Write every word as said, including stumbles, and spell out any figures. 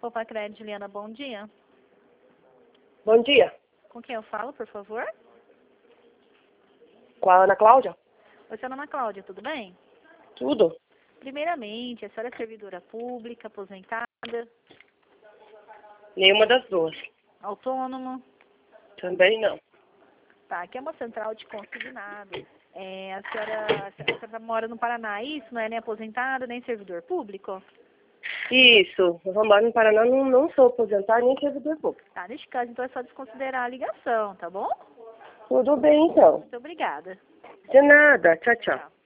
Opa, Crédito, Juliana, bom dia. Bom dia. Com quem eu falo, por favor? Com a Ana Cláudia? Oi, senhora Ana Cláudia, tudo bem? Tudo. Primeiramente, a senhora é servidora pública, aposentada, Nenhuma das duas. autônoma? Também não. Tá, aqui é uma central de consignados. É, a senhora, a senhora mora no Paraná, isso? Não é nem aposentada, nem servidor público? Isso. Eu vou morar no Paraná, não, não sou aposentada nem servidor público. Tá, neste caso, então é só desconsiderar a ligação, tá bom? Tudo bem, então. Muito obrigada. De nada. Tchau, tchau. Tchau.